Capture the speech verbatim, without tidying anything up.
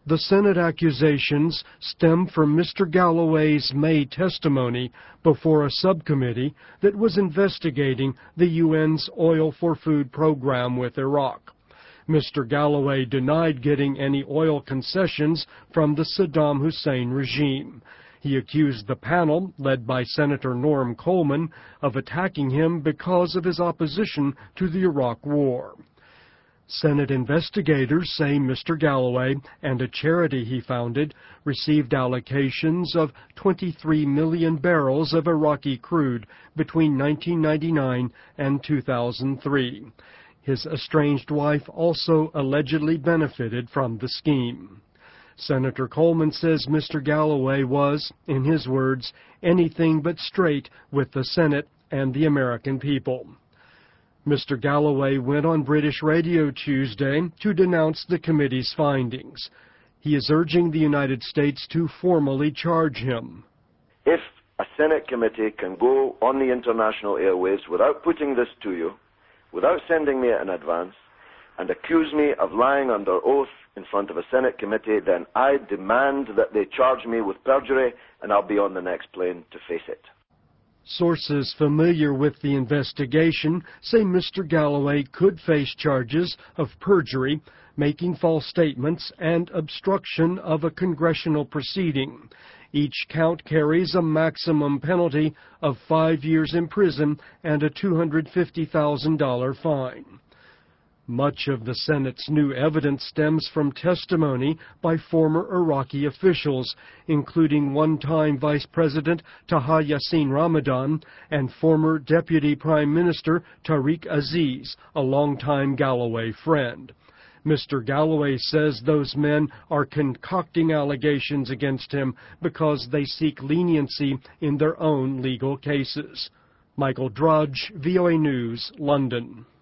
The Senate accusations stem from Mister Galloway's May testimony before a subcommittee that was investigating the U N's Oil for Food program with Iraq. Mister Galloway denied getting any oil concessions from the Saddam Hussein regime. He accused the panel, led by Senator Norm Coleman, of attacking him because of his opposition to the Iraq War. Senate investigators say Mister Galloway and a charity he founded received allocations of twenty-three million barrels of Iraqi crude between nineteen ninety-nine and two thousand three. His estranged wife also allegedly benefited from the scheme. Senator Coleman says Mister Galloway was, in his words, anything but straight with the Senate and the American people. Mister Galloway went on British radio Tuesday to denounce the committee's findings. He is urging the United States to formally charge him. If a Senate committee can go on the international airwaves without putting this to you, without sending me it in advance, and accuse me of lying under oath in front of a Senate committee, then I demand that they charge me with perjury, and I'll be on the next plane to face it. Sources familiar with the investigation say Mister Galloway could face charges of perjury, making false statements, and obstruction of a congressional proceeding. Each count carries a maximum penalty of five years in prison and a two hundred fifty thousand dollars fine. Much of the Senate's new evidence stems from testimony by former Iraqi officials, including one-time Vice President Taha Yassin Ramadan and former Deputy Prime Minister Tariq Aziz, a longtime Galloway friend. Mister Galloway says those men are concocting allegations against him because they seek leniency in their own legal cases. Michael Drudge, V O A News, London.